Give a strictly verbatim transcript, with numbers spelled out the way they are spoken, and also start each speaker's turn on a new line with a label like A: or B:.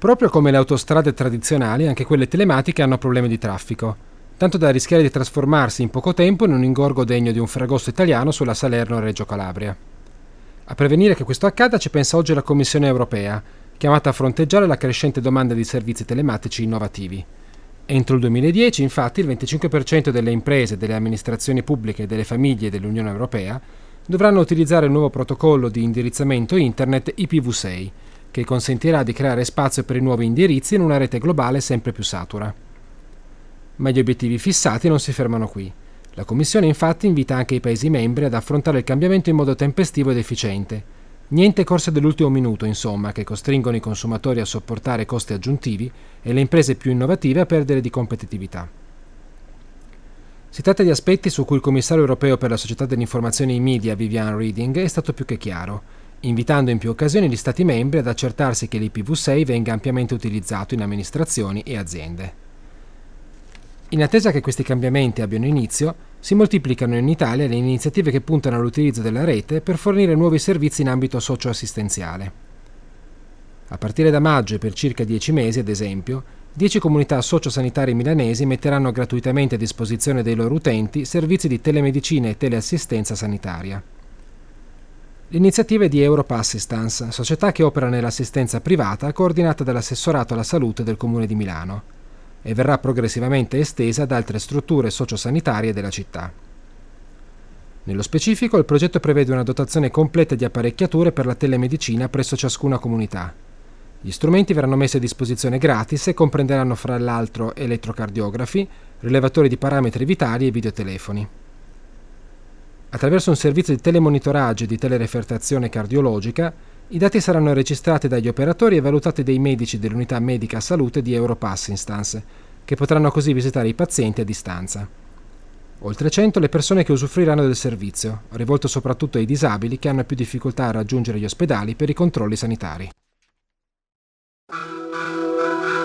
A: Proprio come le autostrade tradizionali, anche quelle telematiche hanno problemi di traffico, tanto da rischiare di trasformarsi in poco tempo in un ingorgo degno di un Ferragosto italiano sulla Salerno-Reggio Calabria. A prevenire che questo accada ci pensa oggi la Commissione europea, chiamata a fronteggiare la crescente domanda di servizi telematici innovativi. Entro il duemiladieci, infatti, il venticinque per cento delle imprese, delle amministrazioni pubbliche e delle famiglie dell'Unione Europea dovranno utilizzare il nuovo protocollo di indirizzamento Internet I P v sei, che consentirà di creare spazio per i nuovi indirizzi in una rete globale sempre più satura. Ma gli obiettivi fissati non si fermano qui. La Commissione infatti invita anche i Paesi membri ad affrontare il cambiamento in modo tempestivo ed efficiente. Niente corse dell'ultimo minuto, insomma, che costringono i consumatori a sopportare costi aggiuntivi e le imprese più innovative a perdere di competitività. Si tratta di aspetti su cui il commissario europeo per la società dell'informazione e i media, Viviane Reding, è stato più che chiaro, invitando in più occasioni gli Stati membri ad accertarsi che l'I P v sei venga ampiamente utilizzato in amministrazioni e aziende. In attesa che questi cambiamenti abbiano inizio, si moltiplicano in Italia le iniziative che puntano all'utilizzo della rete per fornire nuovi servizi in ambito socio-assistenziale. A partire da maggio e per circa dieci mesi, ad esempio, dieci comunità socio-sanitarie milanesi metteranno gratuitamente a disposizione dei loro utenti servizi di telemedicina e teleassistenza sanitaria. L'iniziativa è di Europa Assistance, società che opera nell'assistenza privata coordinata dall'assessorato alla salute del Comune di Milano, e verrà progressivamente estesa ad altre strutture sociosanitarie della città. Nello specifico, il progetto prevede una dotazione completa di apparecchiature per la telemedicina presso ciascuna comunità. Gli strumenti verranno messi a disposizione gratis e comprenderanno fra l'altro elettrocardiografi, rilevatori di parametri vitali e videotelefoni. Attraverso un servizio di telemonitoraggio e di telerefertazione cardiologica, i dati saranno registrati dagli operatori e valutati dai medici dell'unità medica salute di Europa Assistance, che potranno così visitare i pazienti a distanza. Oltre cento le persone che usufruiranno del servizio, rivolto soprattutto ai disabili che hanno più difficoltà a raggiungere gli ospedali per i controlli sanitari.